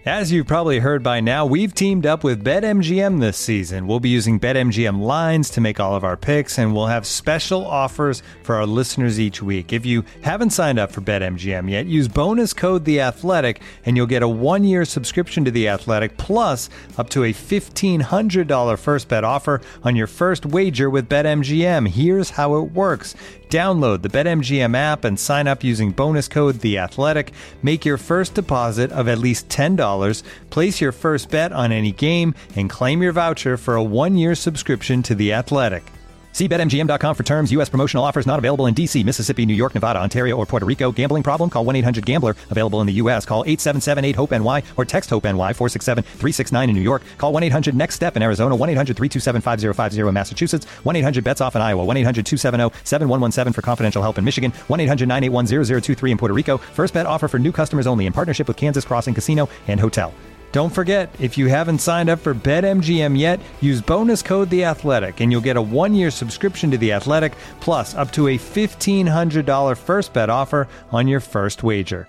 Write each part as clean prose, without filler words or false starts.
As you've probably heard by now, we've teamed up with BetMGM this season. We'll be using BetMGM lines to make all of our picks, and we'll have special offers for our listeners each week. If you haven't signed up for BetMGM yet, use bonus code The Athletic, and you'll get a 1-year subscription to The Athletic, plus up to a $1,500 first bet offer on your first wager with BetMGM. Here's how it works. Download the BetMGM app and sign up using bonus code The Athletic. Make your first deposit of at least $10. Place your first bet on any game and claim your voucher for a 1-year subscription to The Athletic. See BetMGM.com for terms. U.S. promotional offers not available in D.C., Mississippi, New York, Nevada, Ontario, or Puerto Rico. Gambling problem? Call 1-800-GAMBLER. Available in the U.S. Call 877-8-HOPE-NY or text HOPE-NY 467-369 in New York. Call 1-800-NEXT-STEP in Arizona. 1-800-327-5050 in Massachusetts. 1-800-BETS-OFF in Iowa. 1-800-270-7117 for confidential help in Michigan. 1-800-981-0023 in Puerto Rico. First bet offer for new customers only in partnership with Kansas Crossing Casino and Hotel. Don't forget, if you haven't signed up for BetMGM yet, use bonus code The Athletic, and you'll get a 1-year subscription to The Athletic, plus up to a $1,500 first bet offer on your first wager.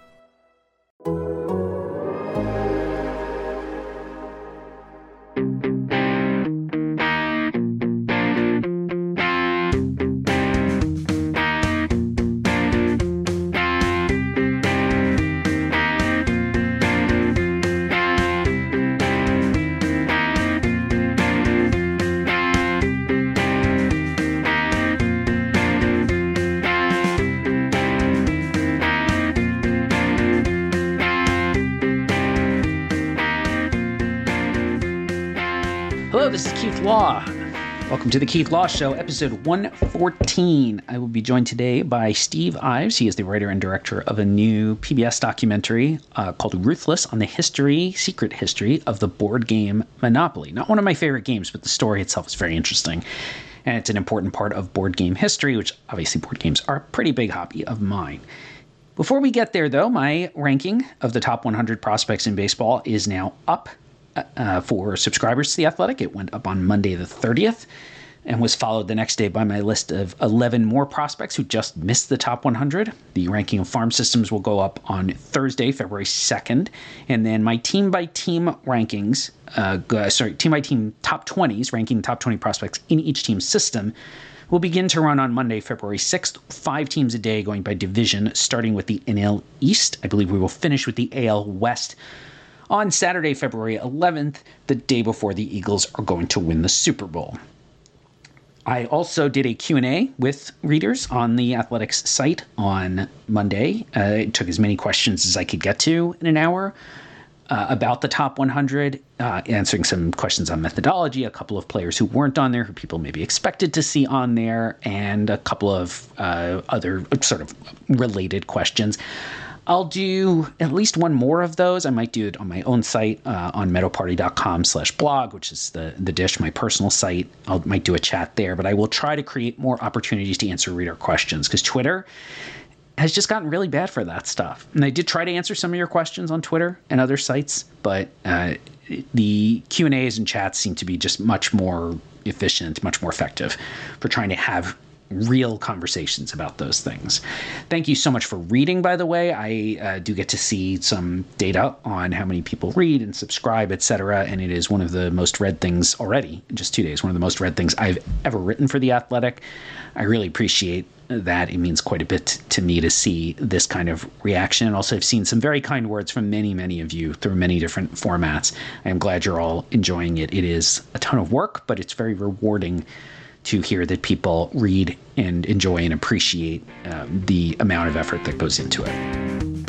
Hello, this is Keith Law. Welcome to the Keith Law Show, episode 114. I will be joined today by Steve Ives. He is the writer and director of a new PBS documentary called Ruthless on the secret history of the board game Monopoly. Not one of my favorite games, but the story itself is very interesting. And it's an important part of board game history, which obviously board games are a pretty big hobby of mine. Before we get there, though, my ranking of the top 100 prospects in baseball is now up. For subscribers to The Athletic. It went up on Monday the 30th and was followed the next day by my list of 11 more prospects who just missed the top 100. The ranking of farm systems will go up on Thursday, February 2nd. And then my team-by-team rankings, team-by-team top 20s, ranking the top 20 prospects in each team's system, will begin to run on Monday, February 6th. 5 teams a day going by division, starting with the NL East. I believe we will finish with the AL West on Saturday, February 11th, the day before the Eagles are going to win the Super Bowl. I also did a Q&A with readers on the Athletics site on Monday. It took as many questions as I could get to in an hour about the top 100, answering some questions on methodology, a couple of players who weren't on there, who people maybe expected to see on there, and a couple of other sort of related questions. I'll do at least one more of those. I might do it on my own site on meadowparty.com/blog, which is the dish, my personal site. I might do a chat there, but I will try to create more opportunities to answer reader questions because Twitter has just gotten really bad for that stuff. And I did try to answer some of your questions on Twitter and other sites, but the Q&As and chats seem to be just much more efficient, much more effective for trying to have real conversations about those things. Thank you so much for reading, by the way. I do get to see some data on how many people read and subscribe, etc. And it is one of the most read things already in just 2 days, one of the most read things I've ever written for The Athletic. I really appreciate that. It means quite a bit to me to see this kind of reaction. And also, I've seen some very kind words from many, many of you through many different formats. I'm glad you're all enjoying it. It is a ton of work, but it's very rewarding to hear that people read and enjoy and appreciate the amount of effort that goes into it.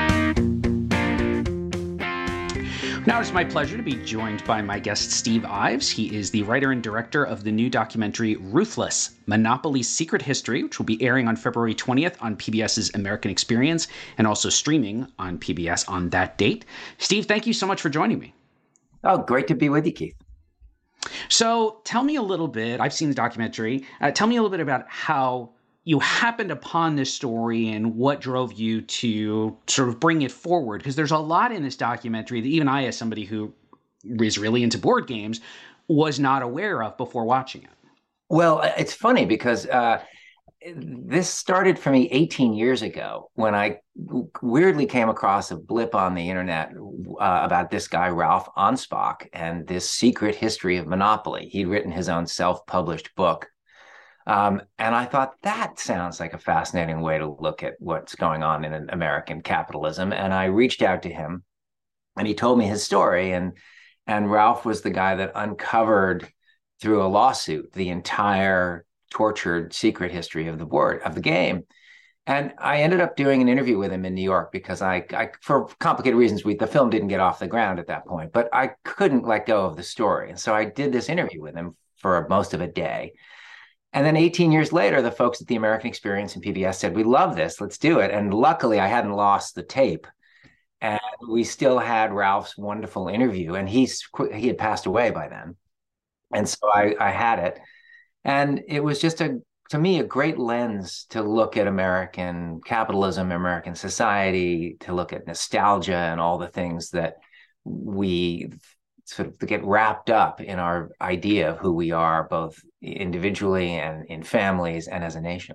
Now it's my pleasure to be joined by my guest, Steve Ives. He is the writer and director of the new documentary Ruthless, Monopoly's Secret History, which will be airing on February 20th on PBS's American Experience and also streaming on PBS on that date. Steve, thank you so much for joining me. Oh, great to be with you, Keith. So tell me a little bit, I've seen the documentary, tell me a little bit about how you happened upon this story and what drove you to sort of bring it forward. Because there's a lot in this documentary that even I, as somebody who is really into board games, was not aware of before watching it. Well, it's funny because this started for me 18 years ago when I weirdly came across a blip on the internet about this guy, Ralph Anspach, and this secret history of monopoly. He'd written his own self-published book. And I thought that sounds like a fascinating way to look at what's going on in American capitalism. And I reached out to him, and he told me his story. And Ralph was the guy that uncovered through a lawsuit the entire tortured secret history of the game. And I ended up doing an interview with him in New York because I for complicated reasons, the film didn't get off the ground at that point, but I couldn't let go of the story. And so I did this interview with him for most of a day. And then 18 years later, the folks at the American Experience and PBS said, "We love this, let's do it." And luckily, I hadn't lost the tape. And we still had Ralph's wonderful interview, and he had passed away by then. And so I had it. And it was just to me, a great lens to look at American capitalism, American society, to look at nostalgia and all the things that we sort of get wrapped up in our idea of who we are, both individually and in families and as a nation.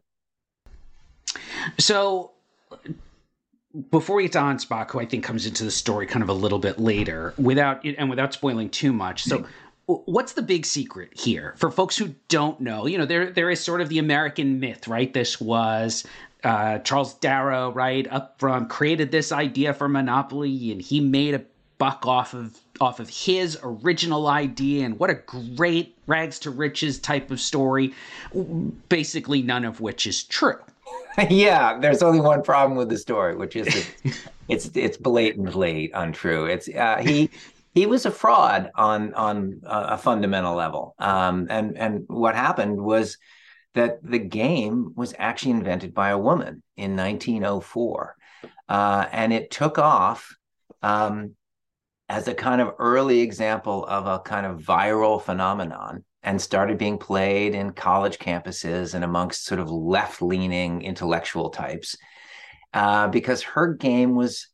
So before we get to Anspach, who I think comes into the story kind of a little bit later, without spoiling too much. So what's the big secret here for folks who don't know? You know, there is sort of the American myth, right? This was Charles Darrow, right, up front, created this idea for monopoly, and he made a buck off of his original idea, and what a great rags to riches type of story, basically none of which is true. Yeah, there's only one problem with the story, which is it's blatantly untrue. It's he was a fraud on a fundamental level. And what happened was that the game was actually invented by a woman in 1904, and it took off as a kind of early example of a kind of viral phenomenon, and started being played in college campuses and amongst sort of left-leaning intellectual types, because her game was,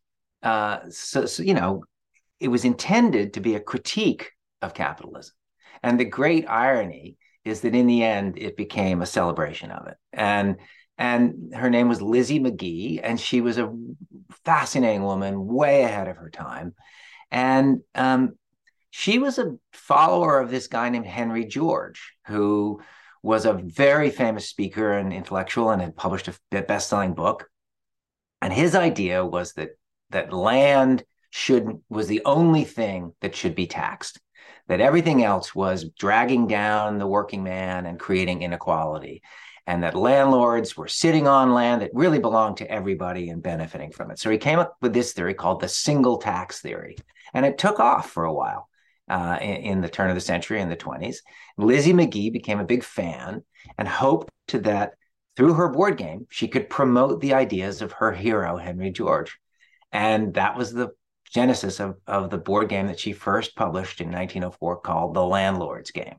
it was intended to be a critique of capitalism. And the great irony is that in the end, it became a celebration of it. And her name was Lizzie McGee, and she was a fascinating woman, way ahead of her time. And she was a follower of this guy named Henry George, who was a very famous speaker and intellectual and had published a best-selling book. And his idea was that land was the only thing that should be taxed, that everything else was dragging down the working man and creating inequality, and that landlords were sitting on land that really belonged to everybody and benefiting from it. So he came up with this theory called the single tax theory, and it took off for a while. In the turn of the century, in the 20s, Lizzie McGee became a big fan and hoped that through her board game, she could promote the ideas of her hero, Henry George. And that was the genesis of the board game that she first published in 1904 called The Landlord's Game.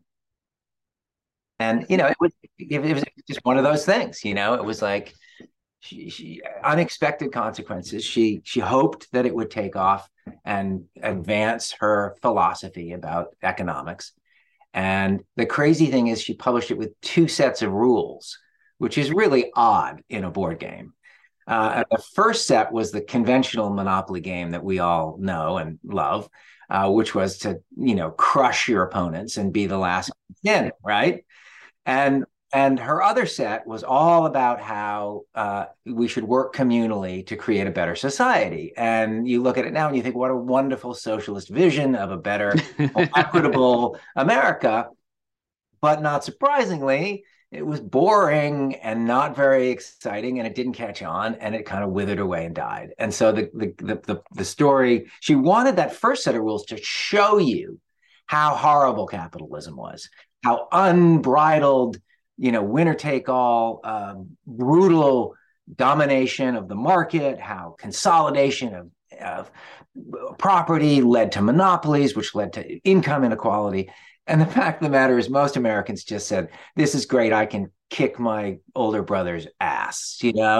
And, it was just one of those things, it was like she unexpected consequences. She hoped that it would take off and advance her philosophy about economics. And the crazy thing is she published it with 2 sets of rules, which is really odd in a board game. And the first set was the conventional Monopoly game that we all know and love, which was to, crush your opponents and be the last in, right? And her other set was all about how we should work communally to create a better society. And you look at it now and you think, what a wonderful socialist vision of a better, equitable America. But not surprisingly, it was boring and not very exciting, and it didn't catch on, and it kind of withered away and died. And so the story, she wanted that first set of rules to show you how horrible capitalism was, how unbridled, winner take all, brutal domination of the market, how consolidation of property led to monopolies, which led to income inequality. And the fact of the matter is, most Americans just said, "This is great. I can kick my older brother's ass,"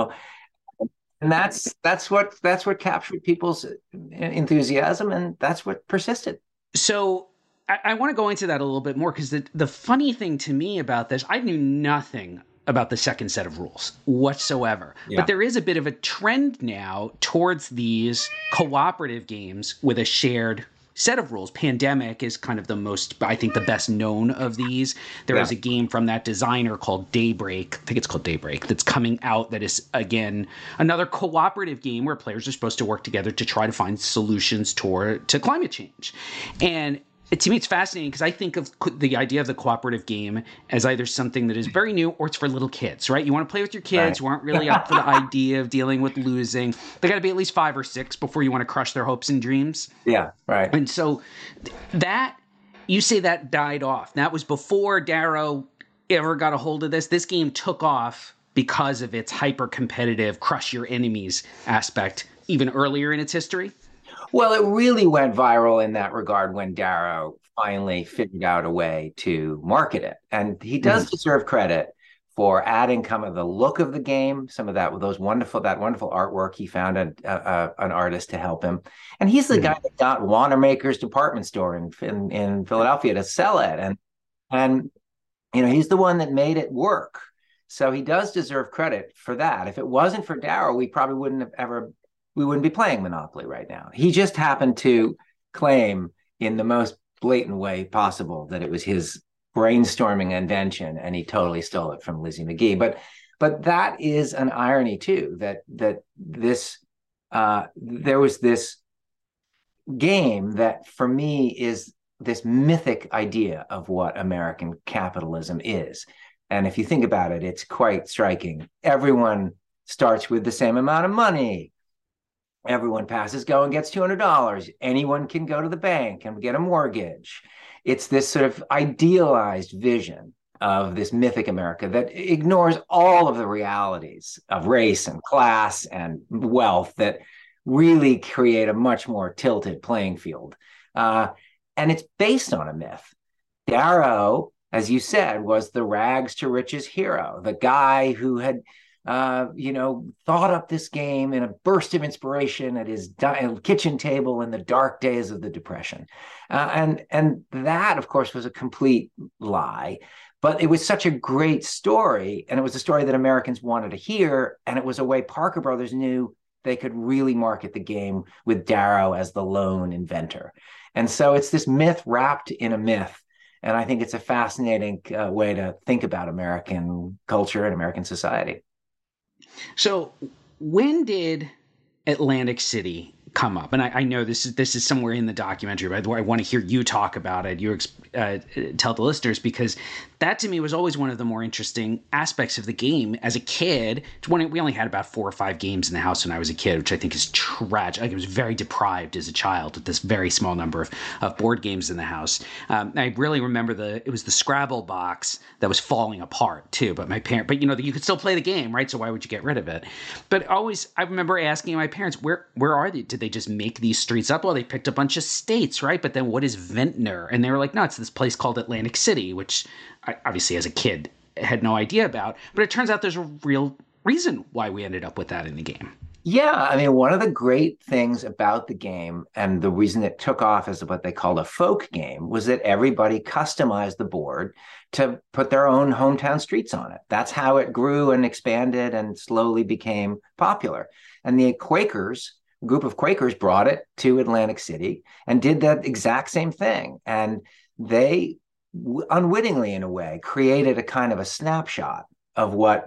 And that's what captured people's enthusiasm, and that's what persisted. So I want to go into that a little bit more, because the funny thing to me about this, I knew nothing about the second set of rules whatsoever. Yeah. But there is a bit of a trend now towards these cooperative games with a shared set of rules. Pandemic is kind of the most, I think, the best known of these. There is a game from that designer called Daybreak. I think it's called Daybreak, that's coming out, that is, again, another cooperative game where players are supposed to work together to try to find solutions to climate change. And to me, it's fascinating because I think of the idea of the cooperative game as either something that is very new or it's for little kids, right? You want to play with your kids who aren't really up for the idea of dealing with losing. They got to be at least 5 or 6 before you want to crush their hopes and dreams. Yeah, right. And so that, you say that died off. That was before Darrow ever got a hold of this. This game took off because of its hyper-competitive crush your enemies aspect even earlier in its history. Well, it really went viral in that regard when Darrow finally figured out a way to market it. And he does deserve credit for adding kind of the look of the game, some of that wonderful artwork. He found an artist to help him. And he's the guy that got Wanamaker's department store in Philadelphia to sell it. And he's the one that made it work. So he does deserve credit for that. If it wasn't for Darrow, we probably wouldn't be playing Monopoly right now. He just happened to claim in the most blatant way possible that it was his brainstorming invention, and he totally stole it from Lizzie McGee. But that is an irony too, that this there was this game that for me is this mythic idea of what American capitalism is. And if you think about it, it's quite striking. Everyone starts with the same amount of money. Everyone passes go and gets $200. Anyone can go to the bank and get a mortgage. It's this sort of idealized vision of this mythic America that ignores all of the realities of race and class and wealth that really create a much more tilted playing field. And it's based on a myth. Darrow, as you said, was the rags to riches hero, the guy who had thought up this game in a burst of inspiration at his kitchen table in the dark days of the Depression. And that, of course, was a complete lie. But it was such a great story, and it was a story that Americans wanted to hear, and it was a way Parker Brothers knew they could really market the game with Darrow as the lone inventor. And so it's this myth wrapped in a myth. And I think it's a fascinating way to think about American culture and American society. So when did Atlantic City come up? And I know this is somewhere in the documentary, but I want to hear you talk about it. You tell the listeners, because that to me was always one of the more interesting aspects of the game. As a kid, we only had about 4 or 5 games in the house when I was a kid, which I think is tragic. I was very deprived as a child with this very small number of board games in the house. I really remember it was the Scrabble box that was falling apart too. But you could still play the game, right? So why would you get rid of it? But I remember asking my parents, where are they? Did they just make these streets up? Well, they picked a bunch of states, right? But then what is Ventnor? And they were like, no, it's this place called Atlantic City, which I obviously as a kid had no idea about. But it turns out there's a real reason why we ended up with that in the game. Yeah, I mean, one of the great things about the game, and the reason it took off as what they called a folk game, was that everybody customized the board to put their own hometown streets on it. That's how it grew and expanded and slowly became popular. And the Quakers, a group of Quakers, brought it to Atlantic City and did that exact same thing. And they unwittingly, in a way, created a kind of a snapshot of what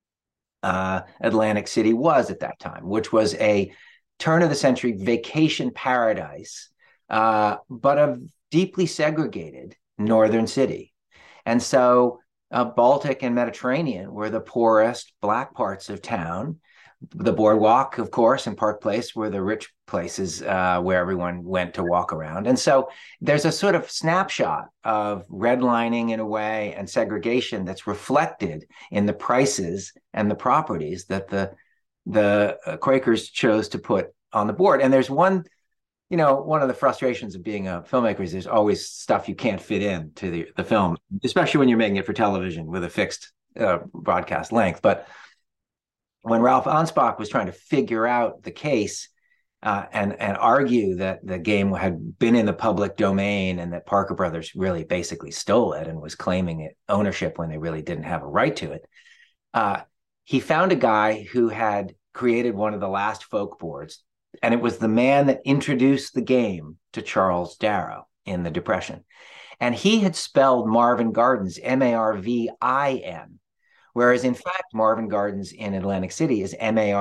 Atlantic City was at that time, which was a turn-of-the-century vacation paradise, but a deeply segregated northern city. And so Baltic and Mediterranean were the poorest Black parts of town. The boardwalk, of course, and Park Place were the rich places where everyone went to walk around. And so there's a sort of snapshot of redlining in a way and segregation that's reflected in the prices and the properties that the Quakers chose to put on the board. And there's one of the frustrations of being a filmmaker is there's always stuff you can't fit in to the film, especially when you're making it for television with a fixed broadcast length. But when Ralph Anspach was trying to figure out the case and argue that the game had been in the public domain and that Parker Brothers really basically stole it and was claiming it ownership when they really didn't have a right to it, He found a guy who had created one of the last folk boards, and it was the man that introduced the game to Charles Darrow in the Depression. And he had spelled Marvin Gardens Marvin, whereas in fact, Marvin Gardens in Atlantic City is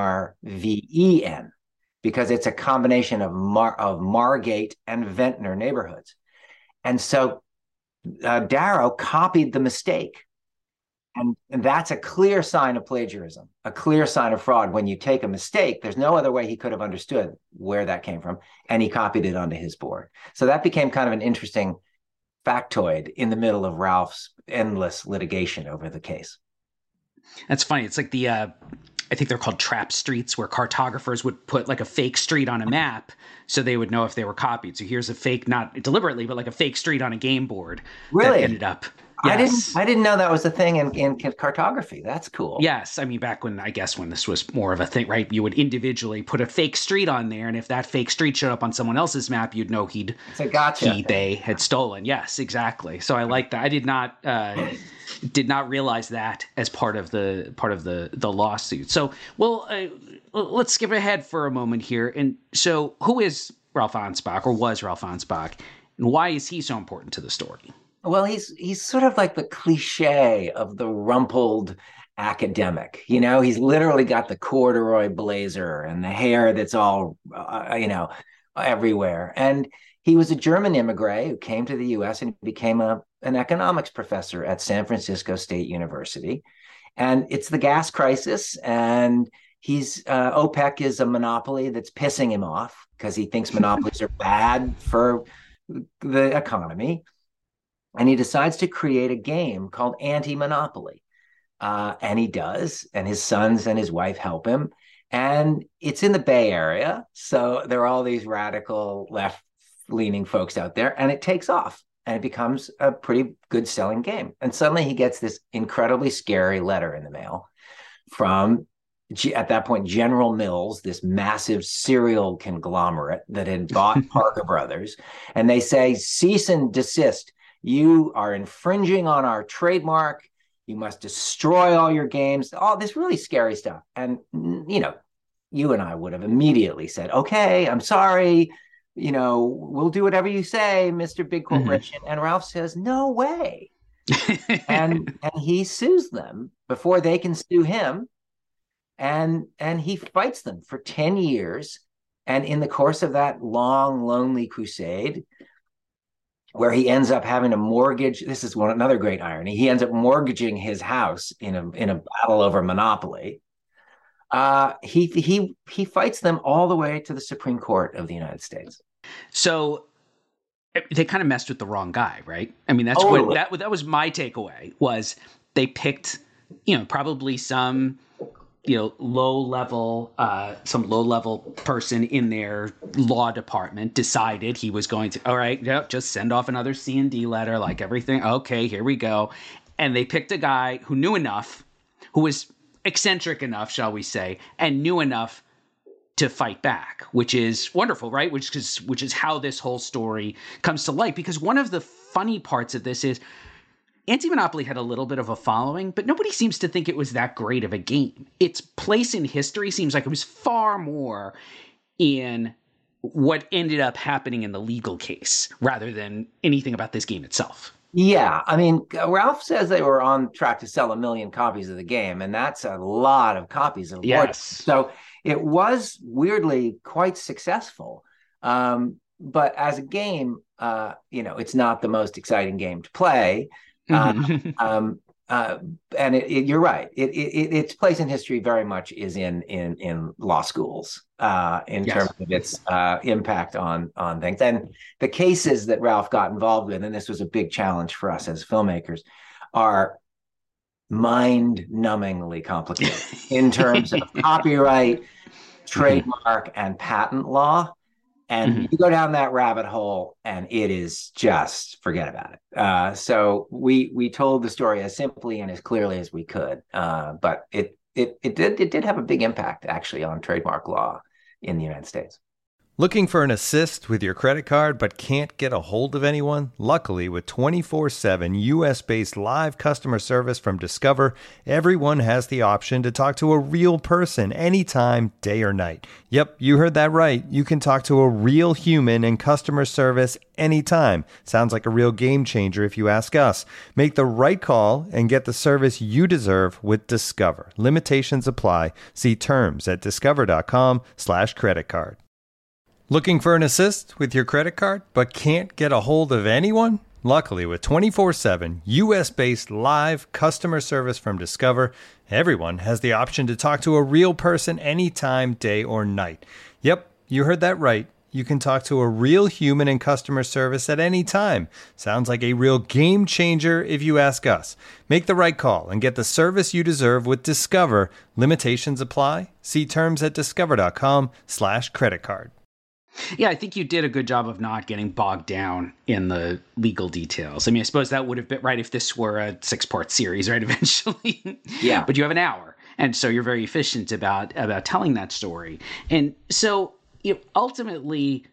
Marven, because it's a combination of Margate and Ventnor neighborhoods. And so Darrow copied the mistake. And that's a clear sign of plagiarism, a clear sign of fraud. When you take a mistake, there's no other way he could have understood where that came from. And he copied it onto his board. So that became kind of an interesting factoid in the middle of Ralph's endless litigation over the case. That's funny. It's like I think they're called trap streets, where cartographers would put like a fake street on a map so they would know if they were copied. So here's a fake, not deliberately, but like a fake street on a game board. Really? That ended up. Yes. I didn't know that was a thing in cartography. That's cool. Yes. I mean, back when this was more of a thing, right? You would individually put a fake street on there. And if that fake street showed up on someone else's map, you'd know they had stolen. Yes, exactly. So I like that. I did not realize that as part of the lawsuit. So, let's skip ahead for a moment here. And so who is Ralph Ansbach, or was Ralph Ansbach, and why is he so important to the story? Well, he's sort of like the cliche of the rumpled academic. He's literally got the corduroy blazer and the hair that's all, everywhere. And he was a German immigrant who came to the U.S. and became an economics professor at San Francisco State University. And it's the gas crisis, and OPEC is a monopoly that's pissing him off because he thinks monopolies are bad for the economy. And he decides to create a game called Anti-Monopoly. And he does, and his sons and his wife help him. And it's in the Bay Area, so there are all these radical left-leaning folks out there, and it takes off, and it becomes a pretty good selling game. And suddenly he gets this incredibly scary letter in the mail from, at that point, General Mills, this massive cereal conglomerate that had bought Parker Brothers. And they say, cease and desist. You are infringing on our trademark. You must destroy all your games, all this really scary stuff. And, you and I would have immediately said, okay, I'm sorry. We'll do whatever you say, Mr. Big Corporation. Mm-hmm. And Ralph says, no way. and he sues them before they can sue him. And he fights them for 10 years. And in the course of that long, lonely crusade, where he ends up having to mortgage, this is another great irony, he ends up mortgaging his house in a battle over monopoly. He fights them all the way to the Supreme Court of the United States. So they kind of messed with the wrong guy, right? I mean, that was my takeaway, was they picked, probably some low level person in their law department decided he was going to, all right, just send off another C&D letter, like everything. Okay, here we go. And they picked a guy who knew enough, who was eccentric enough, shall we say, and knew enough to fight back, which is wonderful, right? Which is how this whole story comes to light. Because one of the funny parts of this is, Anti-Monopoly had a little bit of a following, but nobody seems to think it was that great of a game. Its place in history seems like it was far more in what ended up happening in the legal case rather than anything about this game itself. Yeah, I mean, Ralph says they were on track to sell 1 million copies of the game, and that's a lot of copies of yes. So it was weirdly quite successful. But as a game, it's not the most exciting game to play. And you're right. Its place in history very much is in law schools in terms of its impact on things. And the cases that Ralph got involved with, and this was a big challenge for us as filmmakers, are mind-numbingly complicated in terms of copyright, trademark, and patent law. And you go down that rabbit hole, and it is just forget about it. So we told the story as simply and as clearly as we could, but it did have a big impact actually on trademark law in the United States. Looking for an assist with your credit card but can't get a hold of anyone? Luckily, with 24/7 US-based live customer service from Discover, everyone has the option to talk to a real person anytime, day or night. Yep, you heard that right. You can talk to a real human in customer service anytime. Sounds like a real game changer if you ask us. Make the right call and get the service you deserve with Discover. Limitations apply. See terms at discover.com/creditcard. Looking for an assist with your credit card but can't get a hold of anyone? Luckily, with 24/7 US-based live customer service from Discover, everyone has the option to talk to a real person anytime, day or night. Yep, you heard that right. You can talk to a real human in customer service at any time. Sounds like a real game changer if you ask us. Make the right call and get the service you deserve with Discover. Limitations apply. See terms at discover.com/creditcard. Yeah, I think you did a good job of not getting bogged down in the legal details. I mean, I suppose that would have been right if this were a 6-part series, right? Eventually. Yeah. But you have an hour. And so you're very efficient about telling that story. And so ultimately,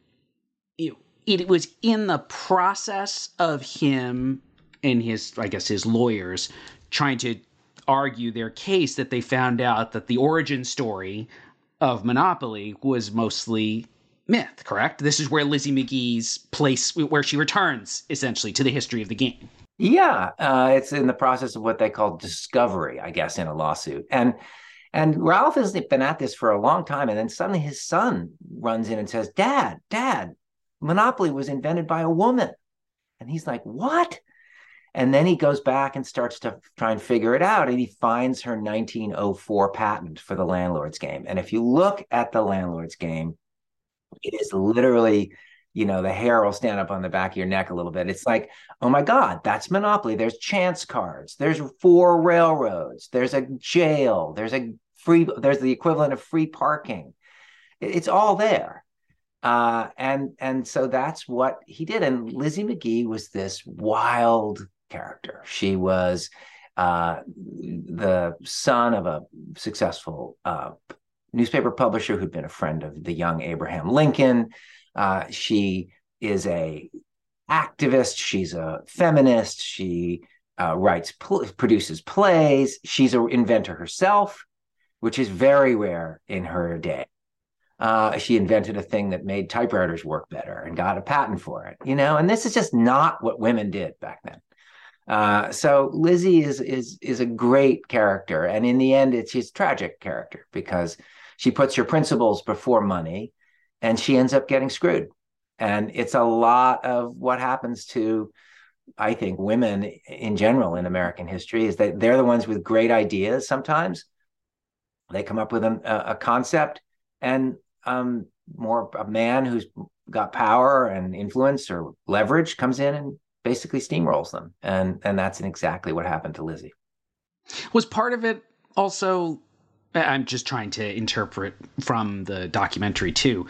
it was in the process of him and his lawyers trying to argue their case that they found out that the origin story of Monopoly was mostly myth, correct? This is where Lizzie McGee's place, where she returns essentially to the history of the game. Yeah, it's in the process of what they call discovery, I guess, in a lawsuit. And Ralph has been at this for a long time, and then suddenly his son runs in and says, Dad, Monopoly was invented by a woman. And he's like, what? And then he goes back and starts to try and figure it out, and he finds her 1904 patent for the landlord's game. And if you look at the landlord's game, it is literally, the hair will stand up on the back of your neck a little bit. It's like, oh my God, that's Monopoly. There's chance cards. There's 4 railroads. There's a jail. There's the equivalent of free parking. It's all there. And so that's what he did. And Lizzie McGee was this wild character. She was the son of a successful newspaper publisher who'd been a friend of the young Abraham Lincoln. She is a activist. She's a feminist. She produces plays. She's an inventor herself, which is very rare in her day. She invented a thing that made typewriters work better and got a patent for it, and this is just not what women did back then. So Lizzie is a great character. And in the end, she's a tragic character because she puts her principles before money and she ends up getting screwed. And it's a lot of what happens to, I think, women in general in American history is that they're the ones with great ideas. Sometimes they come up with a concept, and more a man who's got power and influence or leverage comes in and basically steamrolls them. And that's exactly what happened to Lizzie. Was part of it also, I'm just trying to interpret from the documentary too,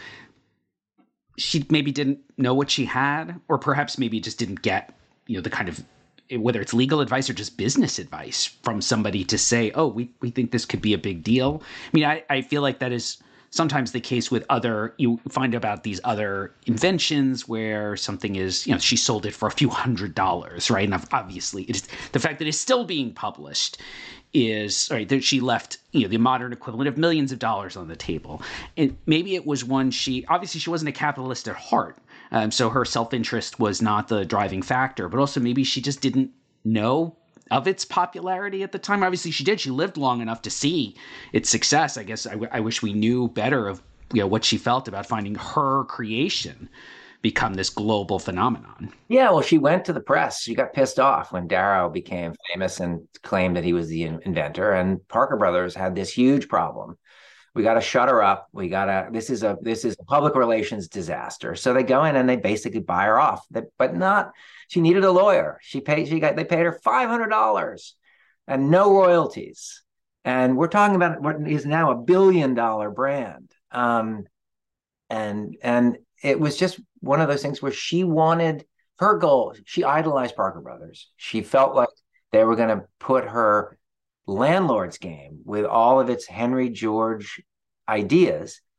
she maybe didn't know what she had, or perhaps maybe just didn't get, the kind of, whether it's legal advice or just business advice from somebody to say, oh, we think this could be a big deal. I mean, I feel like that is sometimes the case with you find about these other inventions where something is, she sold it for a few $100s, right? And obviously it is the fact that it's still being published is right that she left, the modern equivalent of millions of dollars on the table. And maybe it was one she wasn't a capitalist at heart. So her self-interest was not the driving factor, but also maybe she just didn't know of its popularity at the time. Obviously she did. She lived long enough to see its success. I guess I wish we knew better of what she felt about finding her creation become this global phenomenon. Yeah, well, she went to the press. She got pissed off when Darrow became famous and claimed that he was the inventor. And Parker Brothers had this huge problem. We got to shut her up. This is a public relations disaster. So they go in and they basically buy her off. She needed a lawyer. They paid her $500 and no royalties. And we're talking about what is now $1 billion brand. And it was just one of those things where she wanted her goal. She idolized Parker Brothers. She felt like they were going to put her landlord's game with all of its Henry George ideas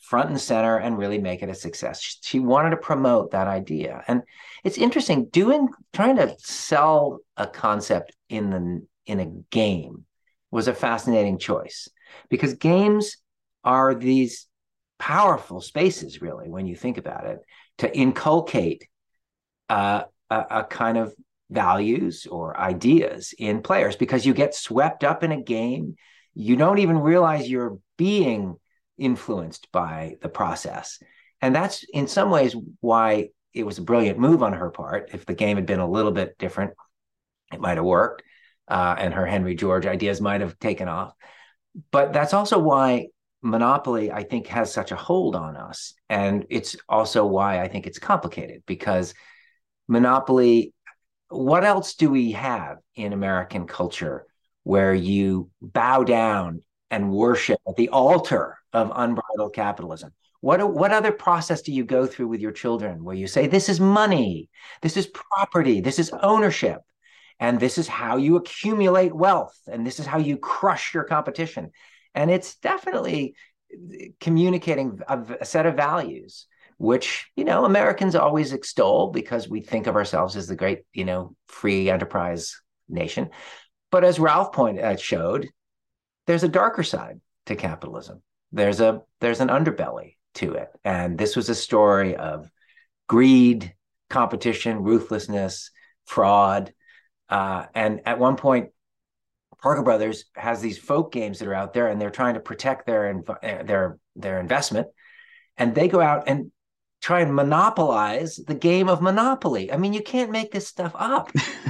front and center and really make it a success. She wanted to promote that idea. And it's interesting, trying to sell a concept in a game was a fascinating choice, because games are these powerful spaces, really, when you think about it, to inculcate a kind of values or ideas in players, because you get swept up in a game. You don't even realize you're being influenced by the process. And that's in some ways why it was a brilliant move on her part. If the game had been a little bit different, it might have worked, and her Henry George ideas might have taken off. But that's also why Monopoly, I think, has such a hold on us. And it's also why I think it's complicated, because Monopoly, what else do we have in American culture where you bow down and worship at the altar of unbridled capitalism? What other process do you go through with your children where you say, this is money, this is property, this is ownership, and this is how you accumulate wealth, and this is how you crush your competition? And it's definitely communicating a set of values, which, Americans always extol because we think of ourselves as the great, free enterprise nation. But as Ralph showed, there's a darker side to capitalism. There's an underbelly to it. And this was a story of greed, competition, ruthlessness, fraud. And at one point, Parker Brothers has these folk games that are out there, and they're trying to protect their investment. And they go out and try and monopolize the game of Monopoly. I mean, you can't make this stuff up.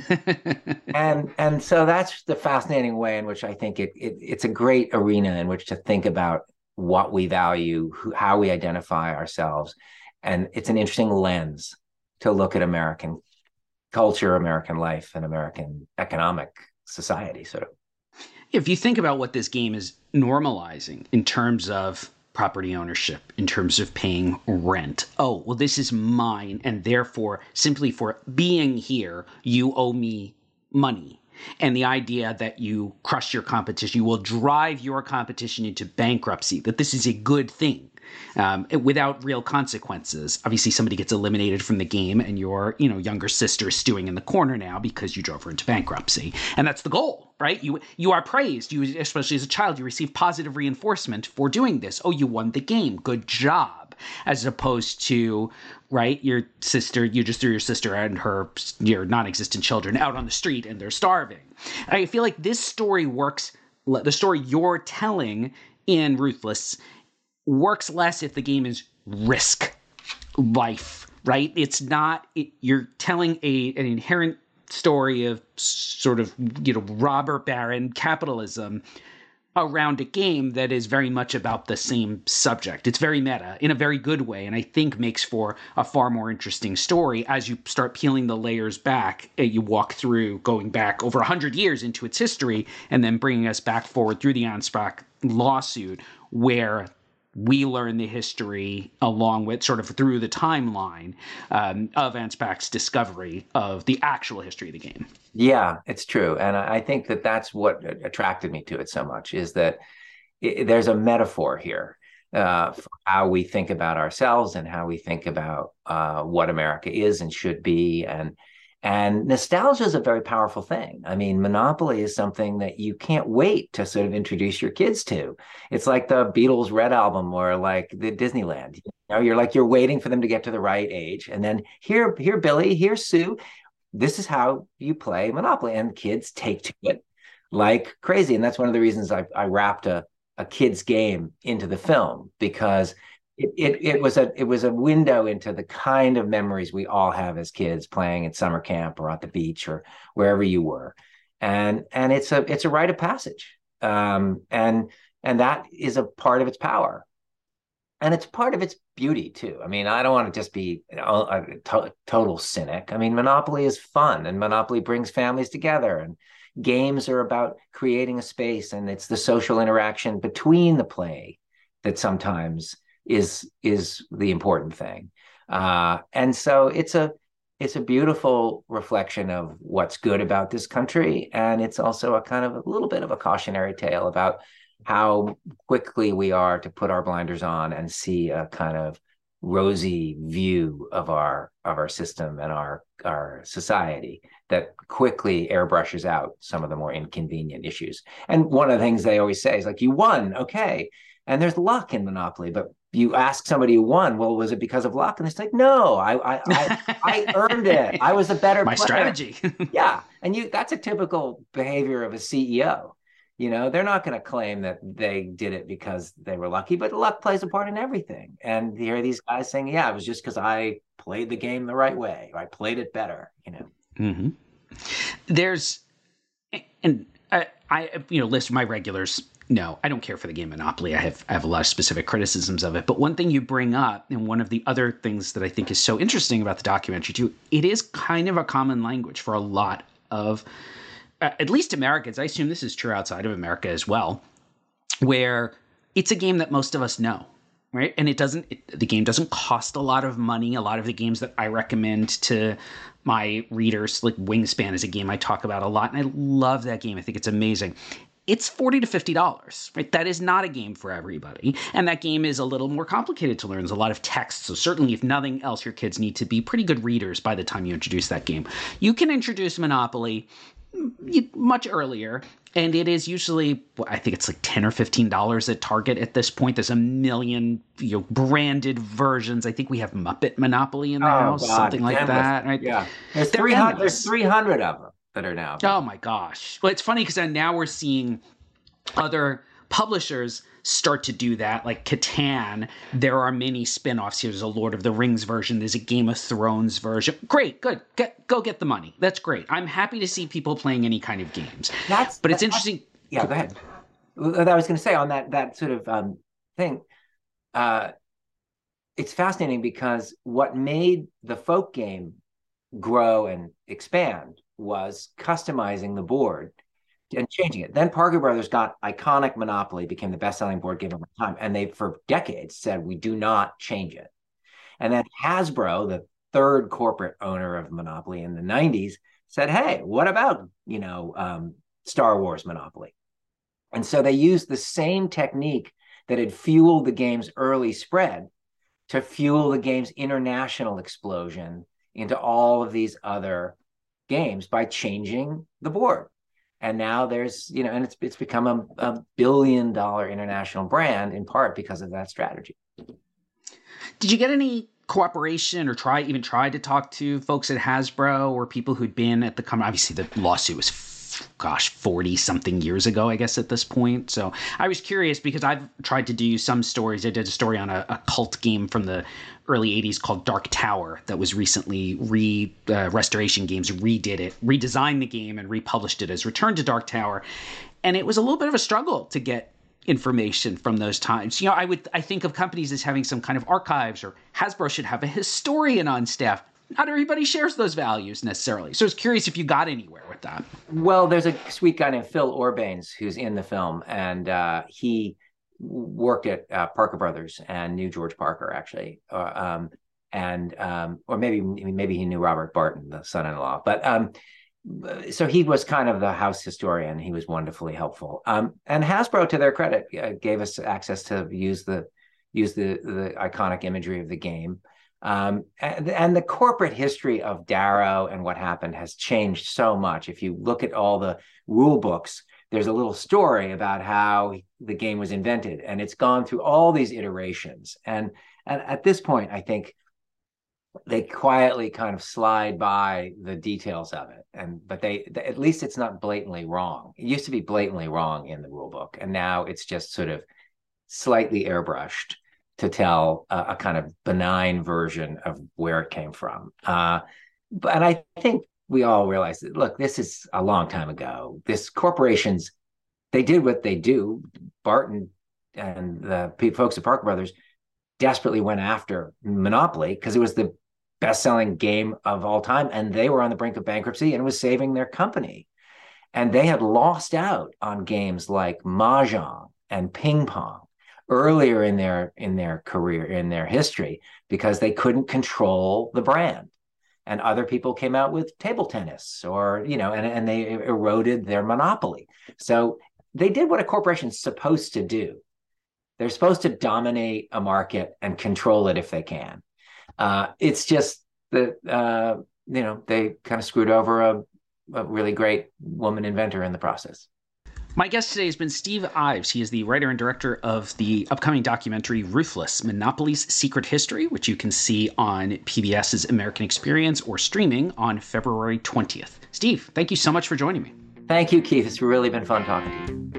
and so that's the fascinating way in which I think it's a great arena in which to think about what we value, how we identify ourselves. And it's an interesting lens to look at American culture, American life, and American economic society, sort of. If you think about what this game is normalizing in terms of property ownership, in terms of paying rent. Oh, well, this is mine, and therefore, simply for being here, you owe me money. And the idea that you crush your competition, you will drive your competition into bankruptcy, that this is a good thing. Without real consequences. Obviously, somebody gets eliminated from the game, and your, younger sister is stewing in the corner now because you drove her into bankruptcy, and that's the goal, right? You are praised. You, especially as a child, you receive positive reinforcement for doing this. Oh, you won the game. Good job. As opposed to, right, your sister, you just threw your sister and your non-existent children out on the street, and they're starving. I feel like this story works. The story you're telling in Ruthless works less if the game is risk life, right? It's not, you're telling an inherent story of sort of, robber baron capitalism around a game that is very much about the same subject. It's very meta in a very good way, and I think makes for a far more interesting story as you start peeling the layers back. You walk through going back over 100 years into its history, and then bringing us back forward through the Anspach lawsuit, where we learn the history along with sort of through the timeline of Anspach's discovery of the actual history of the game. Yeah, it's true. And I think that that's what attracted me to it so much, is that there's a metaphor here for how we think about ourselves and how we think about what America is and should be. And nostalgia is a very powerful thing. I mean, Monopoly is something that you can't wait to sort of introduce your kids to. It's like the Beatles' Red Album or like the Disneyland. You're waiting for them to get to the right age. And then here, Billy, here's Sue. This is how you play Monopoly. And kids take to it like crazy. And that's one of the reasons I wrapped a kid's game into the film, because it was a window into the kind of memories we all have as kids playing at summer camp or at the beach or wherever you were, and it's a rite of passage, and that is a part of its power, and it's part of its beauty too. I mean, I don't want to just be a total cynic. I mean, Monopoly is fun, and Monopoly brings families together, and games are about creating a space, and it's the social interaction between the play that sometimes is the important thing. And so it's a beautiful reflection of what's good about this country. And it's also a kind of a little bit of a cautionary tale about how quickly we are to put our blinders on and see a kind of rosy view of our system and our society that quickly airbrushes out some of the more inconvenient issues. And one of the things they always say is like, you won, okay. And there's luck in Monopoly, but you ask somebody who won, well, was it because of luck? And it's like, no, I earned it. I was a better My player. strategy. Yeah. And that's a typical behavior of a CEO. They're not going to claim that they did it because they were lucky, but luck plays a part in everything. And you hear these guys saying, yeah, it was just because I played the game the right way. I played it better, Mm-hmm. There's, and list my regulars. No, I don't care for the game Monopoly. I have a lot of specific criticisms of it. But one thing you bring up, and one of the other things that I think is so interesting about the documentary too, it is kind of a common language for a lot of, at least Americans. I assume this is true outside of America as well, where it's a game that most of us know, right? And the game doesn't cost a lot of money. A lot of the games that I recommend to my readers, like Wingspan is a game I talk about a lot, and I love that game. I think it's amazing. It's $40 to $50, right? That is not a game for everybody. And that game is a little more complicated to learn. There's a lot of text. So certainly, if nothing else, your kids need to be pretty good readers by the time you introduce that game. You can introduce Monopoly much earlier, and it is usually, I think it's like $10 or $15 at Target at this point. There's a million branded versions. I think we have Muppet Monopoly in the house, something like that. Right? Yeah, there's 300 of them that are now. Oh my gosh. Well, it's funny because now we're seeing other publishers start to do that, like Catan. There are many spin-offs. There's a Lord of the Rings version. There's a Game of Thrones version. Great, good. Go get the money. That's great. I'm happy to see people playing any kind of games. But it's interesting. Yeah, go ahead. I was going to say on that sort of thing, it's fascinating because what made the folk game grow and expand was customizing the board and changing it. Then Parker Brothers got iconic Monopoly, became the best-selling board game of all time, and they, for decades, said, we do not change it. And then Hasbro, the third corporate owner of Monopoly in the 90s, said, hey, what about, Star Wars Monopoly? And so they used the same technique that had fueled the game's early spread to fuel the game's international explosion into all of these other games by changing the board. And now there's, and it's become a $1 billion international brand in part because of that strategy. Did you get any cooperation or try to talk to folks at Hasbro or people who'd been at the company? Obviously, the lawsuit was 40 something years ago, I guess, at this point. So I was curious because I've tried to do some stories. I did a story on a cult game from the early 80s called Dark Tower that was recently Restoration Games redid it, redesigned the game and republished it as Return to Dark Tower. And it was a little bit of a struggle to get information from those times. I think of companies as having some kind of archives, or Hasbro should have a historian on staff. Not everybody shares those values necessarily. So I was curious if you got anywhere with that. Well, there's a sweet guy named Phil Orbanes who's in the film, and he worked at Parker Brothers and knew George Parker, actually. Or maybe he knew Robert Barton, the son-in-law. But so he was kind of the house historian. He was wonderfully helpful. And Hasbro, to their credit, gave us access to use the iconic imagery of the game. And the corporate history of Darrow and what happened has changed so much. If you look at all the rule books, there's a little story about how the game was invented, and it's gone through all these iterations. And at this point, I think they quietly kind of slide by the details of it. But they at least it's not blatantly wrong. It used to be blatantly wrong in the rule book, and now it's just sort of slightly airbrushed to tell a kind of benign version of where it came from. And I think we all realize that, look, this is a long time ago. Corporations, they did what they do. Barton and the folks at Parker Brothers desperately went after Monopoly because it was the best-selling game of all time, and they were on the brink of bankruptcy, and it was saving their company. And they had lost out on games like Mahjong and Ping Pong earlier in their career, in their history, because they couldn't control the brand. And other people came out with table tennis, or and they eroded their monopoly. So they did what a corporation's supposed to do. They're supposed to dominate a market and control it if they can. It's just that they kind of screwed over a really great woman inventor in the process. My guest today has been Steve Ives. He is the writer and director of the upcoming documentary Ruthless: Monopoly's Secret History, which you can see on PBS's American Experience or streaming on February 20th. Steve, thank you so much for joining me. Thank you, Keith. It's really been fun talking to you.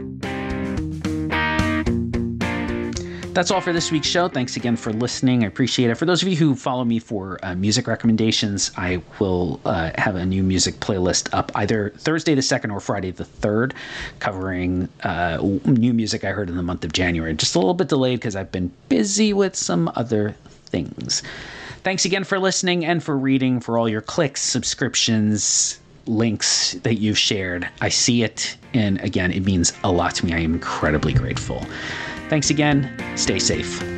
That's all for this week's show. Thanks again for listening. I appreciate it. For those of you who follow me for music recommendations, I will have a new music playlist up either Thursday the 2nd or Friday the 3rd, covering new music I heard in the month of January. Just a little bit delayed because I've been busy with some other things. Thanks again for listening and for reading, for all your clicks, subscriptions, links that you've shared. I see it, and again, it means a lot to me. I am incredibly grateful. Thanks again. Stay safe.